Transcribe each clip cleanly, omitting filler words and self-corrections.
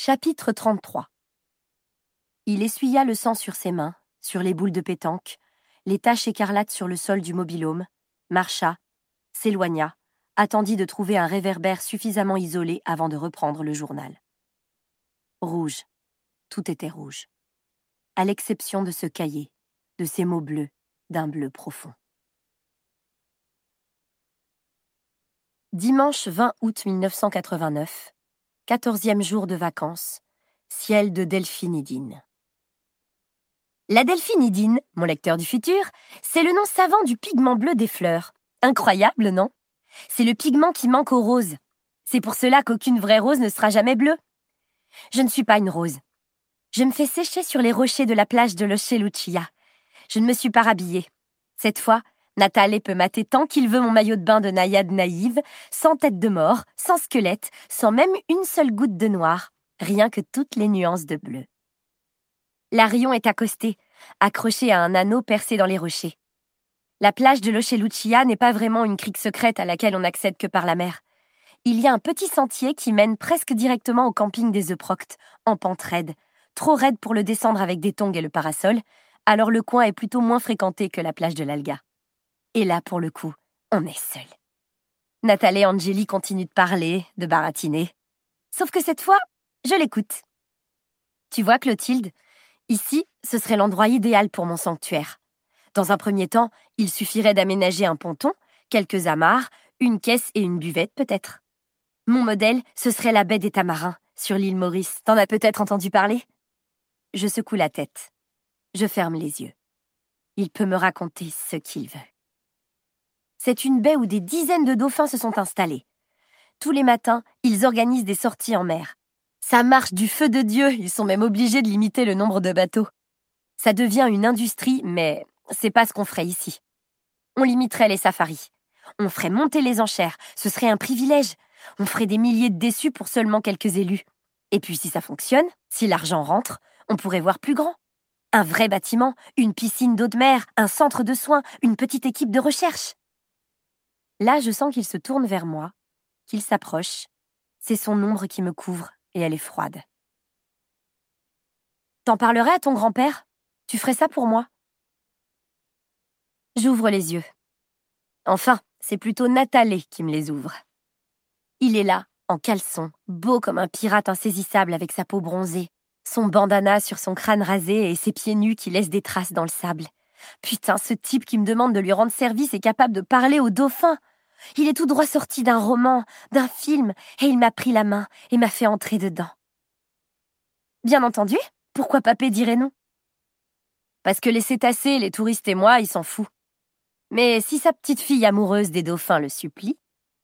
Chapitre 33. Il essuya le sang sur ses mains, sur les boules de pétanque, les taches écarlates sur le sol du mobil-home, marcha, s'éloigna, attendit de trouver un réverbère suffisamment isolé avant de reprendre le journal. Rouge. Tout était rouge. À l'exception de ce cahier, de ces mots bleus, d'un bleu profond. Dimanche 20 août 1989, 14e jour de vacances, ciel de delphinidine. La delphinidine, mon lecteur du futur, c'est le nom savant du pigment bleu des fleurs. Incroyable, non? C'est le pigment qui manque aux roses. C'est pour cela qu'aucune vraie rose ne sera jamais bleue. Je ne suis pas une rose. Je me fais sécher sur les rochers de la plage de Loche Lucia. Je ne me suis pas rhabillée. Cette fois, Natale peut mater tant qu'il veut mon maillot de bain de naïade naïve, sans tête de mort, sans squelette, sans même une seule goutte de noir, rien que toutes les nuances de bleu. L'Arion est accosté, accroché à un anneau percé dans les rochers. La plage de Loche Lucia n'est pas vraiment une crique secrète à laquelle on n'accède que par la mer. Il y a un petit sentier qui mène presque directement au camping des Euproctes, en pente raide, trop raide pour le descendre avec des tongs et le parasol, alors le coin est plutôt moins fréquenté que la plage de l'Alga. Et là, pour le coup, on est seul. Natale et Angélie continuent de parler, de baratiner. Sauf que cette fois, je l'écoute. Tu vois, Clotilde, ici, ce serait l'endroit idéal pour mon sanctuaire. Dans un premier temps, il suffirait d'aménager un ponton, quelques amarres, une caisse et une buvette peut-être. Mon modèle, ce serait la baie des Tamarins, sur l'île Maurice. T'en as peut-être entendu parler? Je secoue la tête. Je ferme les yeux. Il peut me raconter ce qu'il veut. C'est une baie où des dizaines de dauphins se sont installés. Tous les matins, ils organisent des sorties en mer. Ça marche du feu de Dieu, ils sont même obligés de limiter le nombre de bateaux. Ça devient une industrie, mais c'est pas ce qu'on ferait ici. On limiterait les safaris. On ferait monter les enchères, ce serait un privilège. On ferait des milliers de déçus pour seulement quelques élus. Et puis si ça fonctionne, si l'argent rentre, on pourrait voir plus grand. Un vrai bâtiment, une piscine d'eau de mer, un centre de soins, une petite équipe de recherche. Là, je sens qu'il se tourne vers moi, qu'il s'approche. C'est son ombre qui me couvre et elle est froide. T'en parlerais à ton grand-père? Tu ferais ça pour moi? J'ouvre les yeux. Enfin, c'est plutôt Natale qui me les ouvre. Il est là, en caleçon, beau comme un pirate insaisissable avec sa peau bronzée, son bandana sur son crâne rasé et ses pieds nus qui laissent des traces dans le sable. Putain, ce type qui me demande de lui rendre service est capable de parler aux dauphins. Il est tout droit sorti d'un roman, d'un film, et il m'a pris la main et m'a fait entrer dedans. Bien entendu, pourquoi Papé dirait non? Parce que les cétacés, les touristes et moi, il s'en fout. Mais si sa petite fille amoureuse des dauphins le supplie...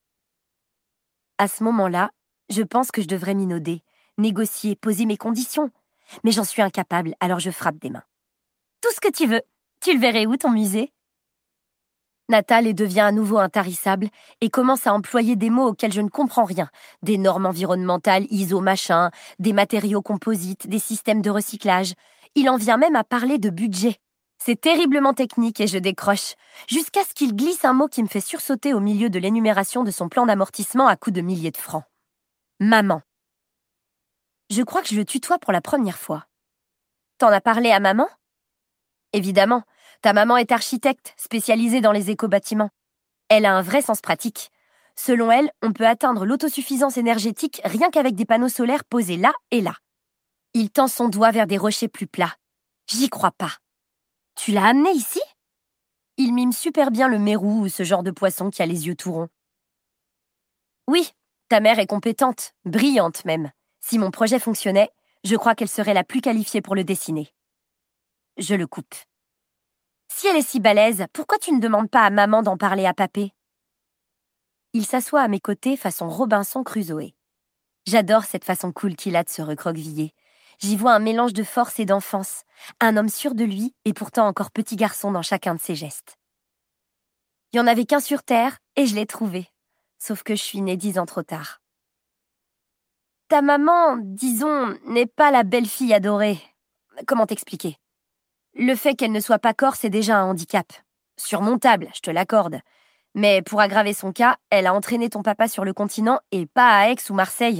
À ce moment-là, je pense que je devrais minauder, négocier, poser mes conditions. Mais j'en suis incapable, alors je frappe des mains. Tout ce que tu veux. Tu le verrais où, ton musée? Natale devient à nouveau intarissable et commence à employer des mots auxquels je ne comprends rien. Des normes environnementales, ISO machin, des matériaux composites, des systèmes de recyclage. Il en vient même à parler de budget. C'est terriblement technique et je décroche, jusqu'à ce qu'il glisse un mot qui me fait sursauter au milieu de l'énumération de son plan d'amortissement à coups de milliers de francs. Maman. Je crois que je le tutoie pour la première fois. T'en as parlé à maman? Évidemment, ta maman est architecte, spécialisée dans les éco-bâtiments. Elle a un vrai sens pratique. Selon elle, on peut atteindre l'autosuffisance énergétique rien qu'avec des panneaux solaires posés là et là. Il tend son doigt vers des rochers plus plats. J'y crois pas. Tu l'as amené ici? Il mime super bien le mérou ou ce genre de poisson qui a les yeux tout ronds. Oui, ta mère est compétente, brillante même. Si mon projet fonctionnait, je crois qu'elle serait la plus qualifiée pour le dessiner. Je le coupe. Si elle est si balèze, pourquoi tu ne demandes pas à maman d'en parler à Papé? Il s'assoit à mes côtés façon Robinson Crusoe. J'adore cette façon cool qu'il a de se recroqueviller. J'y vois un mélange de force et d'enfance, un homme sûr de lui et pourtant encore petit garçon dans chacun de ses gestes. Il y en avait qu'un sur Terre et je l'ai trouvé, sauf que je suis née 10 ans trop tard. Ta maman, disons, n'est pas la belle-fille adorée. Comment t'expliquer? Le fait qu'elle ne soit pas corse est déjà un handicap. Surmontable, je te l'accorde. Mais pour aggraver son cas, elle a entraîné ton papa sur le continent et pas à Aix ou Marseille.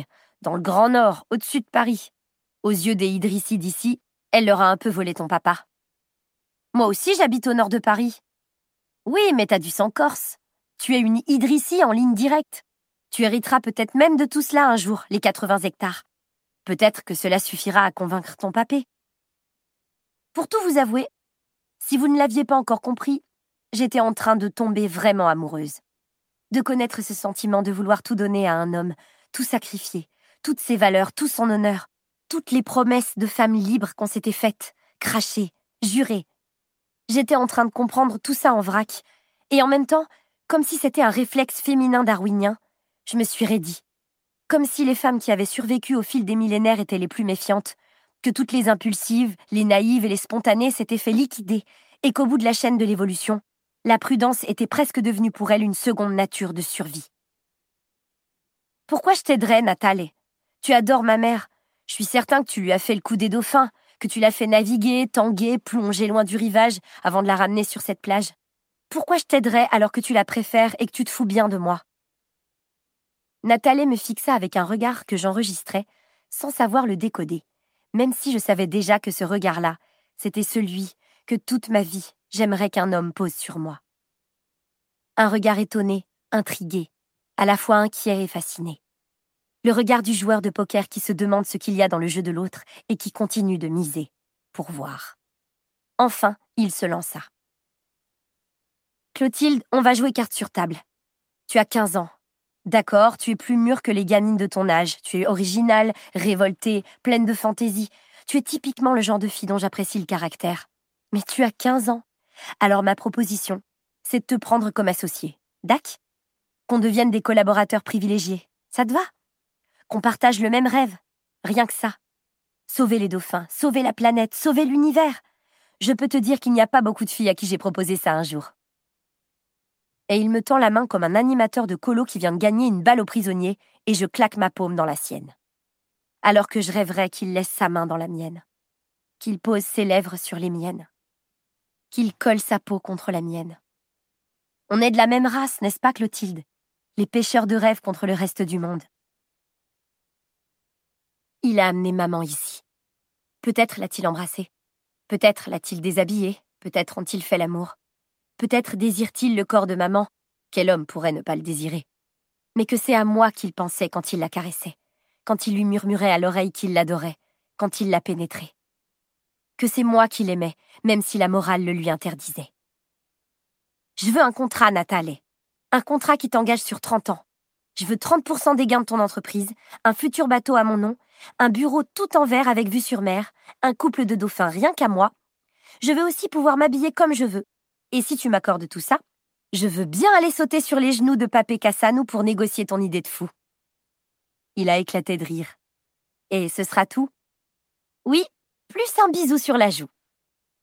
dans le Grand Nord, au-dessus de Paris. Aux yeux des Idrissi d'ici, elle leur a un peu volé ton papa. Moi aussi, j'habite au nord de Paris. Oui, mais t'as du sang corse. Tu es une Idrissi en ligne directe. Tu hériteras peut-être même de tout cela un jour, les 80 hectares. Peut-être que cela suffira à convaincre ton papé. Pour tout vous avouer, si vous ne l'aviez pas encore compris, j'étais en train de tomber vraiment amoureuse. De connaître ce sentiment de vouloir tout donner à un homme, tout sacrifier, toutes ses valeurs, tout son honneur, toutes les promesses de femme libre qu'on s'était faites, crachées, jurées. J'étais en train de comprendre tout ça en vrac, et en même temps, comme si c'était un réflexe féminin darwinien, je me suis raidie. Comme si les femmes qui avaient survécu au fil des millénaires étaient les plus méfiantes, que toutes les impulsives, les naïves et les spontanées s'étaient fait liquider, et qu'au bout de la chaîne de l'évolution, la prudence était presque devenue pour elle une seconde nature de survie. Pourquoi je t'aiderais, Nathalie? Tu adores ma mère. Je suis certain que tu lui as fait le coup des dauphins, que tu l'as fait naviguer, tanguer, plonger loin du rivage avant de la ramener sur cette plage. Pourquoi je t'aiderais alors que tu la préfères et que tu te fous bien de moi? Nathalie me fixa avec un regard que j'enregistrais, sans savoir le décoder, même si je savais déjà que ce regard-là, c'était celui que toute ma vie, j'aimerais qu'un homme pose sur moi. Un regard étonné, intrigué, à la fois inquiet et fasciné. Le regard du joueur de poker qui se demande ce qu'il y a dans le jeu de l'autre et qui continue de miser, pour voir. Enfin, il se lança. « Clotilde, on va jouer carte sur table. Tu as 15 ans. D'accord, tu es plus mûre que les gamines de ton âge. Tu es originale, révoltée, pleine de fantaisie. Tu es typiquement le genre de fille dont j'apprécie le caractère. Mais tu as 15 ans. Alors ma proposition, c'est de te prendre comme associé. Dac? Qu'on devienne des collaborateurs privilégiés. Ça te va? Qu'on partage le même rêve. Rien que ça. Sauver les dauphins, sauver la planète, sauver l'univers. Je peux te dire qu'il n'y a pas beaucoup de filles à qui j'ai proposé ça un jour. » Et il me tend la main comme un animateur de colo qui vient de gagner une balle au prisonnier et je claque ma paume dans la sienne. Alors que je rêverais qu'il laisse sa main dans la mienne. Qu'il pose ses lèvres sur les miennes. Qu'il colle sa peau contre la mienne. On est de la même race, n'est-ce pas, Clotilde? Les pêcheurs de rêves contre le reste du monde. Il a amené maman ici. Peut-être l'a-t-il embrassée. Peut-être l'a-t-il déshabillée. Peut-être ont-ils fait l'amour. Peut-être désire-t-il le corps de maman. Quel homme pourrait ne pas le désirer? Mais que c'est à moi qu'il pensait quand il la caressait, quand il lui murmurait à l'oreille qu'il l'adorait, quand il la pénétrait. Que c'est moi qui l'aimais, même si la morale le lui interdisait. Je veux un contrat, Nathalie. Un contrat qui t'engage sur 30 ans. Je veux 30% des gains de ton entreprise, un futur bateau à mon nom, un bureau tout en verre avec vue sur mer, un couple de dauphins rien qu'à moi. Je veux aussi pouvoir m'habiller comme je veux. Et si tu m'accordes tout ça, je veux bien aller sauter sur les genoux de Papé Cassanou pour négocier ton idée de fou. Il a éclaté de rire. Et ce sera tout? Oui, plus un bisou sur la joue.